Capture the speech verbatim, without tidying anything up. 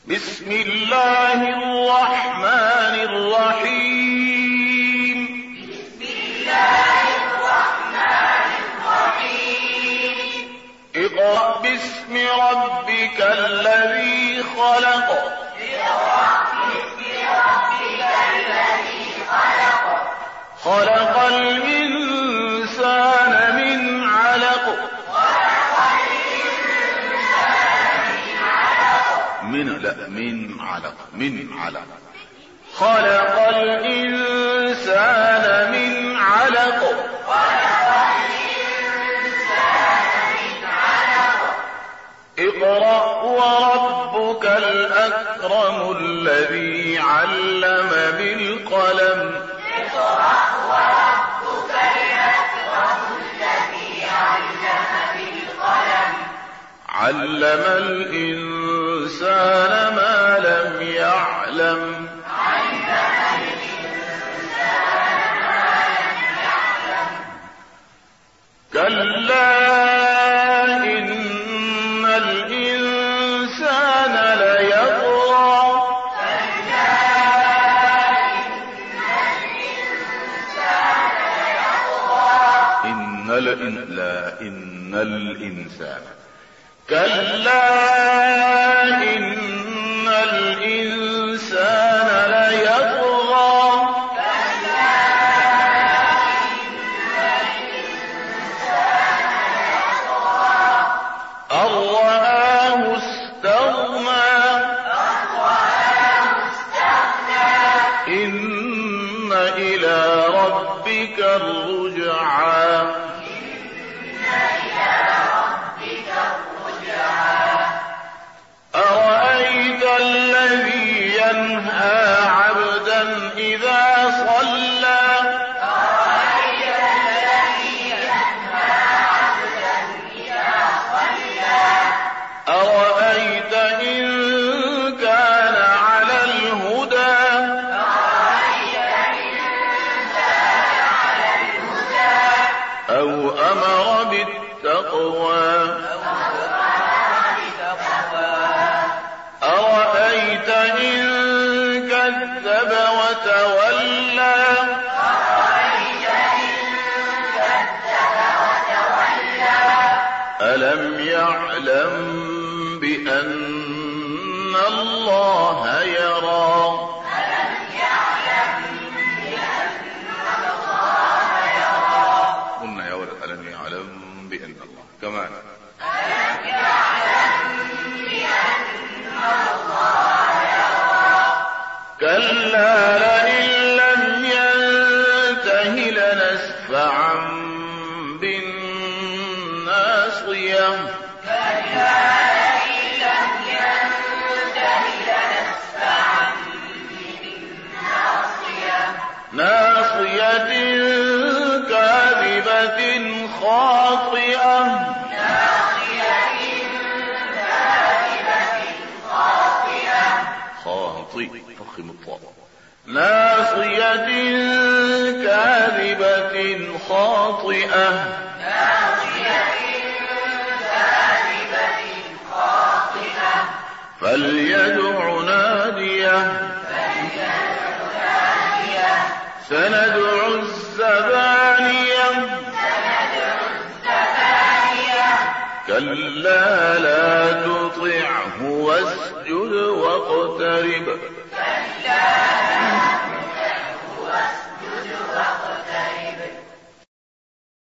بسم الله الرحمن الرحيم. بسم الله الرحمن الرحيم. اقرأ باسم ربك الذي خلق. اقرأ باسم ربك الذي خلق. خلق الإنسان من علق. خلق الإنسان من علق. من لا من علق من علق. خلق الإنسان من علق. خلق الإنسان من علق. اقرأ وربك الأكرم الذي علم بالقلم. اقرأ وربك الأكرم الذي علم بالقلم. علم الإنسان ما لم يعلم. علم الإنسان ما لم يعلم. كلا إن الإنسان ليطغى. كلا إن الإنسان ليطغى. إن الإن لا إن الإنسان. كلا إن الإنسان ليطغى. كلا إن الإنسان ليطغى. أن رآه استغنى. أن رآه استغنى. إن إلى ربك الرجعى. أرأيت الذي ينهى عبدا إذا صلى. أرأيت الذي ينهى عبدا إذا صلى. أرأيت إن كان على الهدى. أرأيت إن كان على الهدى. أو أمر بالتقوى. أرأيت إن كذب وتولى. أرأيت إن كذب وتولى. ألم يعلم بأن الله يرى. ألم يعلم بأن الله يرى. قلنا يا ولد ألم يعلم بأن الله كمان. ألم يعلم بأن الله يرى. كلا لئن لم ينته لنسفعا بالناصية. كلا لئن لم ينته لنسفعا بالناصية. ناصية كاذبة خاطئة. ناصية كاذبة خاطئة. خاطئ فخم الطاء. ناصية كاذبة خاطئة. ناصية كاذبة خاطئة. فليدع ناديه. فليدع ناديه. سندع الزبانية. سندع الزبانية. كلا لا تطعه واسجد واقترب.